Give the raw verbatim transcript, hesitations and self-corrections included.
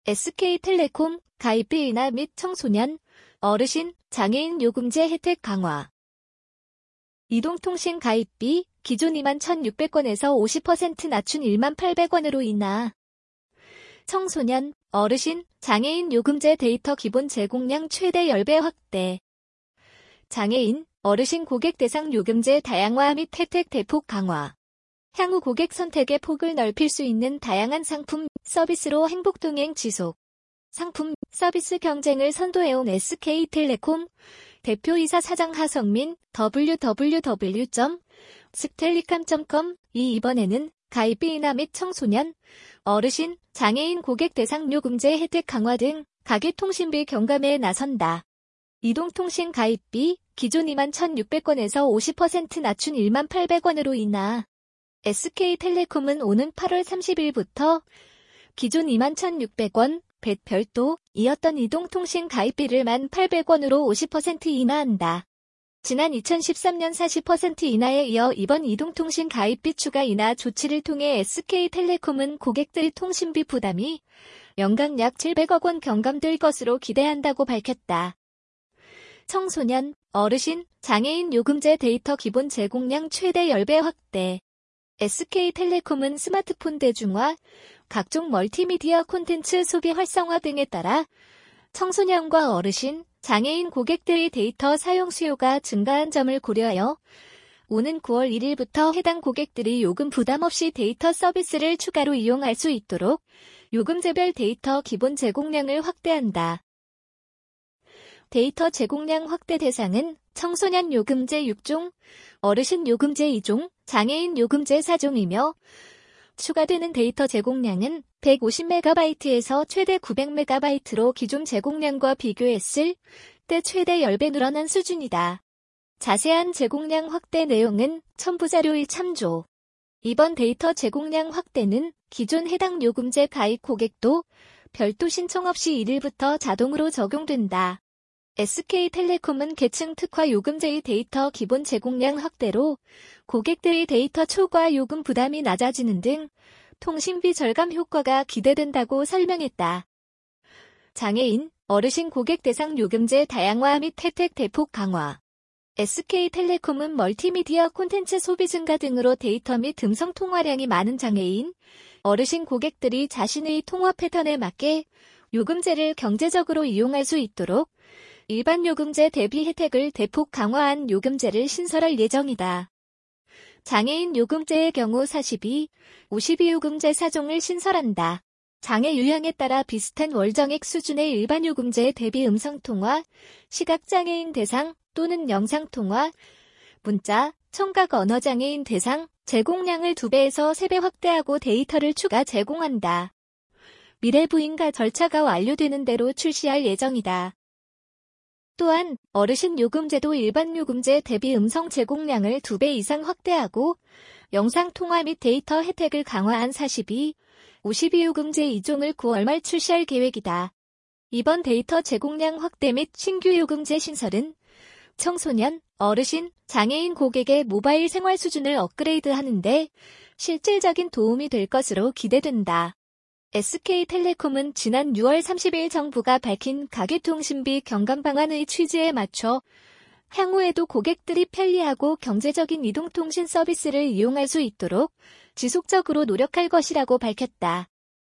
에스케이텔레콤 가입비 인하 및 청소년, 어르신, 장애인 요금제 혜택 강화. 이동통신 가입비 기존 이만 천육백 원에서 오십 퍼센트 낮춘 일만 팔백 원으로 인하. 청소년, 어르신, 장애인 요금제 데이터 기본 제공량 최대 십 배 확대. 장애인, 어르신 고객 대상 요금제 다양화 및 혜택 대폭 강화. 향후 고객 선택의 폭을 넓힐 수 있는 다양한 상품, 서비스로 행복동행 지속. 상품, 서비스 경쟁을 선도해온 에스케이텔레콤 대표이사 사장 하성민 더블유 더블유 더블유 점 스텔리캄 점 컴이 이번에는 가입비 인하 및 청소년, 어르신, 장애인 고객 대상 요금제 혜택 강화 등 가계통신비 경감에 나선다. 이동통신 가입비 기존 이만 천육백 원에서 오십 퍼센트 낮춘 일만 팔백 원으로 인하. 에스케이텔레콤은 오는 팔월 삼십일부터 기존 이만 천육백 원, 배 별도, 이었던 이동통신 가입비를 만 팔백 원으로 오십 퍼센트 인하한다. 지난 이천십삼 년 사십 퍼센트 인하에 이어 이번 이동통신 가입비 추가 인하 조치를 통해 에스케이텔레콤은 고객들의 통신비 부담이 연간 약 칠백억 원 경감될 것으로 기대한다고 밝혔다. 청소년, 어르신, 장애인 요금제 데이터 기본 제공량 최대 십 배 확대. 에스케이텔레콤은 스마트폰 대중화, 각종 멀티미디어 콘텐츠 소비 활성화 등에 따라 청소년과 어르신, 장애인 고객들의 데이터 사용 수요가 증가한 점을 고려하여 오는 구월 일일부터 해당 고객들이 요금 부담 없이 데이터 서비스를 추가로 이용할 수 있도록 요금제별 데이터 기본 제공량을 확대한다. 데이터 제공량 확대 대상은 청소년 요금제 육 종, 어르신 요금제 이 종, 장애인 요금제 사 종이며 추가되는 데이터 제공량은 백오십 메가바이트에서 최대 구백 메가바이트로 기존 제공량과 비교했을 때 최대 십 배 늘어난 수준이다. 자세한 제공량 확대 내용은 첨부 자료의 참조. 이번 데이터 제공량 확대는 기존 해당 요금제 가입 고객도 별도 신청 없이 일일부터 자동으로 적용된다. 에스케이텔레콤은 계층 특화 요금제의 데이터 기본 제공량 확대로 고객들의 데이터 초과 요금 부담이 낮아지는 등 통신비 절감 효과가 기대된다고 설명했다. 장애인, 어르신 고객 대상 요금제 다양화 및 혜택 대폭 강화. 에스케이텔레콤은 멀티미디어 콘텐츠 소비 증가 등으로 데이터 및 음성 통화량이 많은 장애인, 어르신 고객들이 자신의 통화 패턴에 맞게 요금제를 경제적으로 이용할 수 있도록 일반 요금제 대비 혜택을 대폭 강화한 요금제를 신설할 예정이다. 장애인 요금제의 경우 사십이, 오십이 요금제 사 종을 신설한다. 장애 유형에 따라 비슷한 월정액 수준의 일반 요금제 대비 음성통화, 시각장애인 대상 또는 영상통화, 문자, 청각 언어장애인 대상 제공량을 두 배에서 세 배 확대하고 데이터를 추가 제공한다. 미래 부인가 절차가 완료되는 대로 출시할 예정이다. 또한 어르신 요금제도 일반 요금제 대비 음성 제공량을 두 배 이상 확대하고 영상통화 및 데이터 혜택을 강화한 사십이, 오십이 요금제 이 종을 구월 말 출시할 계획이다. 이번 데이터 제공량 확대 및 신규 요금제 신설은 청소년, 어르신, 장애인 고객의 모바일 생활 수준을 업그레이드하는 데 실질적인 도움이 될 것으로 기대된다. 에스케이텔레콤은 지난 유월 삼십일 정부가 밝힌 가계통신비 경감 방안의 취지에 맞춰 향후에도 고객들이 편리하고 경제적인 이동통신 서비스를 이용할 수 있도록 지속적으로 노력할 것이라고 밝혔다.